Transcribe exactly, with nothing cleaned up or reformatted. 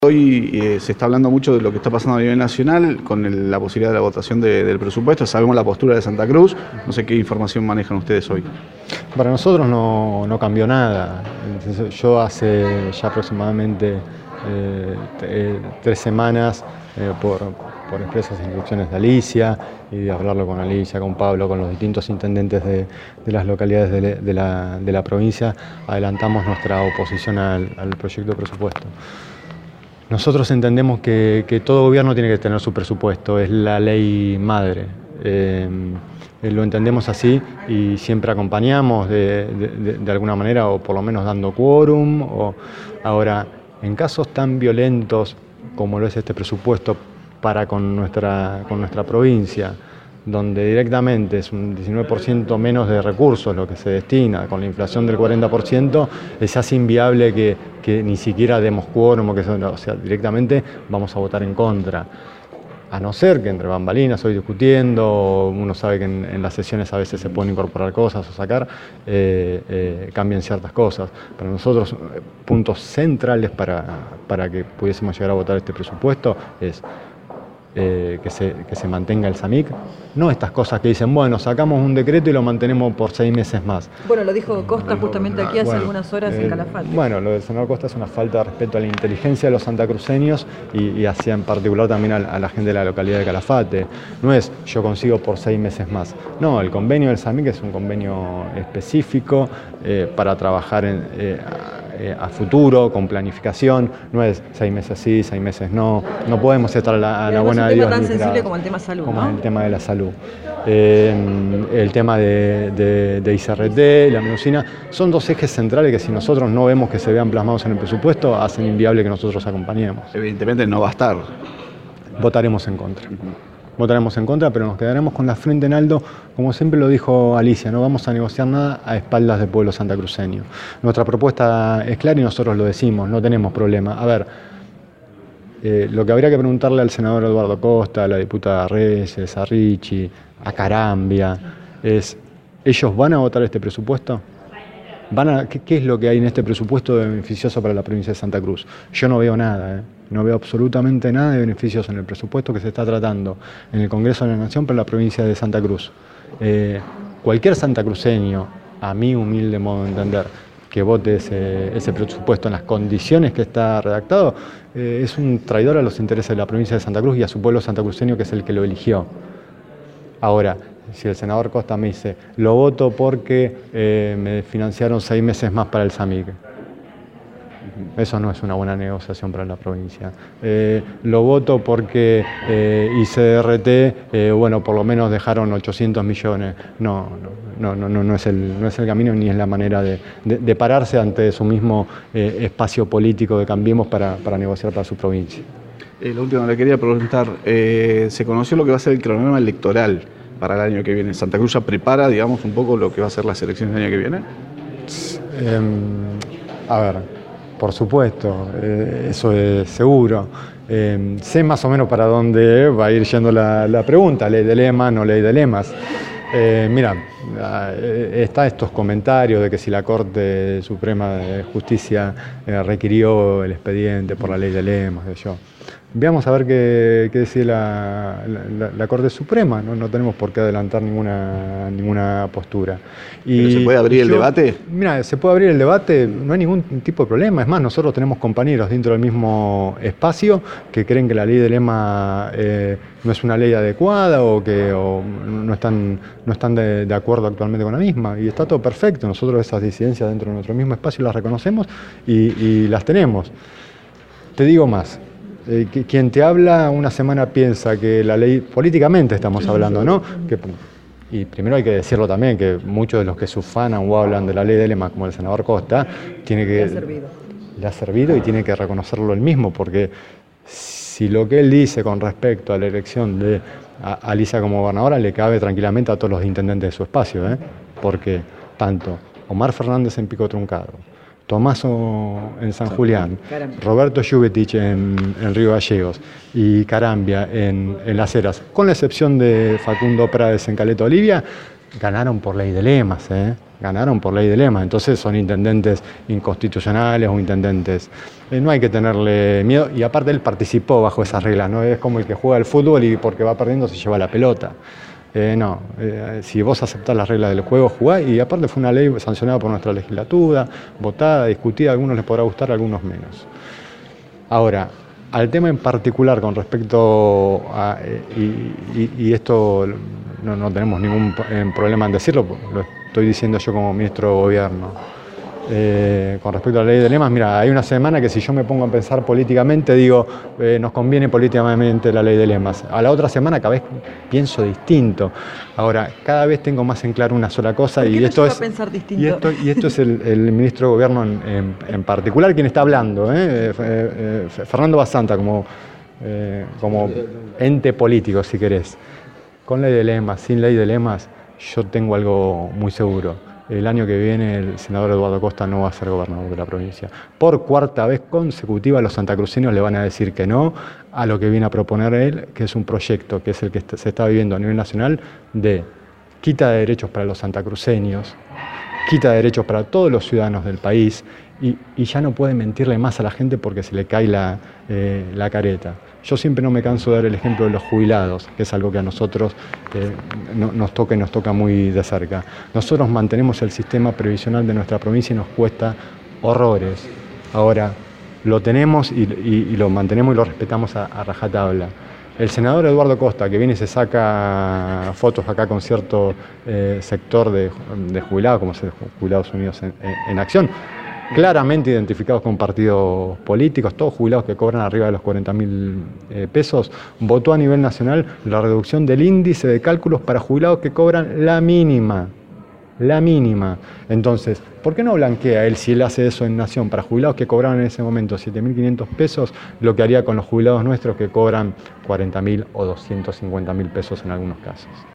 Hoy eh, se está hablando mucho de lo que está pasando a nivel nacional con el, la posibilidad de la votación de, del presupuesto. Sabemos la postura de Santa Cruz. No sé qué información manejan ustedes hoy. Para nosotros no, no cambió nada. Yo hace ya aproximadamente eh, eh, tres semanas, eh, por, por expresas instrucciones de Alicia, y de hablarlo con Alicia, con Pablo, con los distintos intendentes de, de las localidades de, de, la, de la provincia, adelantamos nuestra oposición al, al proyecto de presupuesto. Nosotros entendemos que, que todo gobierno tiene que tener su presupuesto, es la ley madre. Eh, lo entendemos así y siempre acompañamos de, de, de alguna manera, o por lo menos dando quórum. O, ahora, en casos tan violentos como lo es este presupuesto para con nuestra, con nuestra provincia, donde directamente es un diecinueve por ciento menos de recursos lo que se destina, con la inflación del cuarenta por ciento, es así inviable que, que ni siquiera demos quórum, o, que, o sea, directamente vamos a votar en contra. A no ser que entre bambalinas, hoy discutiendo, uno sabe que en, en las sesiones a veces se pueden incorporar cosas o sacar, eh, eh, cambian ciertas cosas. Para nosotros, puntos centrales para, para que pudiésemos llegar a votar este presupuesto es Eh, que, se, que se mantenga el SAMIC, no estas cosas que dicen, bueno, sacamos un decreto y lo mantenemos por seis meses más. Bueno, lo dijo Costa justamente aquí hace bueno, algunas horas eh, en Calafate. Bueno, lo del senador Costa es una falta de respeto a la inteligencia de los santacruceños y, y hacia en particular también a, a la gente de la localidad de Calafate. No es yo consigo por seis meses más. No, el convenio del SAMIC es un convenio específico eh, para trabajar en, eh, a futuro, con planificación. No es seis meses sí, seis meses no. No podemos estar a la, a la buena de Dios. Es un tema tan sensible como el tema salud, como ¿no? el tema de la salud. Eh, el tema de, de, de I C R T, la medicina, son dos ejes centrales que si nosotros no vemos que se vean plasmados en el presupuesto, hacen inviable que nosotros acompañemos. Evidentemente no va a estar. Votaremos en contra. Votaremos en contra, pero nos quedaremos con la frente en alto, como siempre lo dijo Alicia, no vamos a negociar nada a espaldas del pueblo santacruceño. Nuestra propuesta es clara y nosotros lo decimos, no tenemos problema. A ver, eh, lo que habría que preguntarle al senador Eduardo Costa, a la diputada Reyes, a Ricci, a Carambia, es, ¿ellos van a votar este presupuesto? ¿Van a, qué, ¿Qué es lo que hay en este presupuesto de beneficioso para la provincia de Santa Cruz? Yo no veo nada, ¿eh? No veo absolutamente nada de beneficioso en el presupuesto que se está tratando en el Congreso de la Nación para la provincia de Santa Cruz. Eh, cualquier santacruceño, a mi humilde modo de entender, que vote ese, ese presupuesto en las condiciones que está redactado, eh, es un traidor a los intereses de la provincia de Santa Cruz y a su pueblo santacruceño, que es el que lo eligió. Ahora, si el senador Costa me dice, lo voto porque eh, me financiaron seis meses más para el SAMIC. Eso no es una buena negociación para la provincia. Eh, lo voto porque eh, I C R T, eh, bueno, por lo menos dejaron ochocientos millones. No, no, no, no, no, es, el, no es el camino ni es la manera de, de, de pararse ante su mismo eh, espacio político de Cambiemos para, para negociar para su provincia. Eh, lo último que le quería preguntar, eh, ¿se conoció lo que va a ser el cronograma electoral para el año que viene? ¿Santa Cruz ya prepara, digamos, un poco lo que va a ser las elecciones del año que viene? Eh, a ver... Por supuesto, eh, eso es seguro. Eh, sé más o menos para dónde va a ir yendo la, la pregunta, ley de lemas, no ley de lemas. Eh, mira, eh, está estos comentarios de que si la Corte Suprema de Justicia eh, requirió el expediente por la ley de lemas, de yo. Veamos a ver qué, qué decide la, la, la Corte Suprema, ¿no? No tenemos por qué adelantar ninguna, ninguna postura. Y ¿Pero se puede abrir yo, el debate? Mira, se puede abrir el debate, no hay ningún tipo de problema. Es más, nosotros tenemos compañeros dentro del mismo espacio que creen que la ley de lema eh, no es una ley adecuada o que o no están, no están de, de acuerdo actualmente con la misma. Y está todo perfecto. Nosotros esas disidencias dentro de nuestro mismo espacio las reconocemos y, y las tenemos. Te digo más. Eh, que, quien te habla una semana piensa que la ley, políticamente estamos hablando, ¿no? Que, y primero hay que decirlo también, que muchos de los que se ufanan o hablan de la ley de lemas, como el senador Costa, tiene que, le ha servido. Le ha servido y tiene que reconocerlo él mismo, porque si lo que él dice con respecto a la elección de a, a Alicia como gobernadora le cabe tranquilamente a todos los intendentes de su espacio, ¿eh? Porque tanto Omar Fernández en Pico Truncado, Tomaso en San Julián, Carambia. Roberto Jubetich en, en Río Gallegos y Carambia en, en Las Heras, con la excepción de Facundo Prades en Caleta Olivia, ganaron por ley de lemas, ¿eh? Ganaron por ley de lemas, entonces son intendentes inconstitucionales o intendentes. Eh, no hay que tenerle miedo, y aparte él participó bajo esas reglas, no es como el que juega al fútbol y porque va perdiendo se lleva la pelota. Eh, no, eh, si vos aceptás las reglas del juego, jugás, y aparte fue una ley sancionada por nuestra legislatura, votada, discutida, a algunos les podrá gustar, a algunos menos. Ahora, al tema en particular con respecto a, eh, y, y, y esto no, no tenemos ningún problema en decirlo, lo estoy diciendo yo como ministro de Gobierno. Eh, con respecto a la ley de lemas, mira, hay una semana que si yo me pongo a pensar políticamente, digo, eh, nos conviene políticamente la ley de lemas. A la otra semana cada vez pienso distinto. Ahora, cada vez tengo más en claro una sola cosa, y esto, es, y, esto, y esto es el, el ministro de Gobierno en, en, en particular quien está hablando, ¿eh? Eh, eh, Fernando Basanta, como, eh, como ente político, si querés. Con ley de lemas, sin ley de lemas, yo tengo algo muy seguro. El año que viene el senador Eduardo Costa no va a ser gobernador de la provincia. Por cuarta vez consecutiva los santacruceños le van a decir que no a lo que viene a proponer él, que es un proyecto que es el que se está viviendo a nivel nacional de quita de derechos para los santacruceños, quita de derechos para todos los ciudadanos del país, y, y ya no puede mentirle más a la gente porque se le cae la, eh, la careta. Yo siempre no me canso de dar el ejemplo de los jubilados, que es algo que a nosotros eh, no, nos toca y nos toca muy de cerca. Nosotros mantenemos el sistema previsional de nuestra provincia y nos cuesta horrores. Ahora, lo tenemos y, y, y lo mantenemos y lo respetamos a, a rajatabla. El senador Eduardo Costa, que viene y se saca fotos acá con cierto eh, sector de, de jubilados, como es Jubilados Unidos en, en, en Acción, claramente identificados con partidos políticos, todos jubilados que cobran arriba de los cuarenta mil eh, pesos, votó a nivel nacional la reducción del índice de cálculos para jubilados que cobran la mínima, la mínima. Entonces, ¿por qué no blanquea él, si él hace eso en Nación, para jubilados que cobraban en ese momento siete mil quinientos pesos, lo que haría con los jubilados nuestros que cobran cuarenta mil o doscientos cincuenta mil pesos en algunos casos?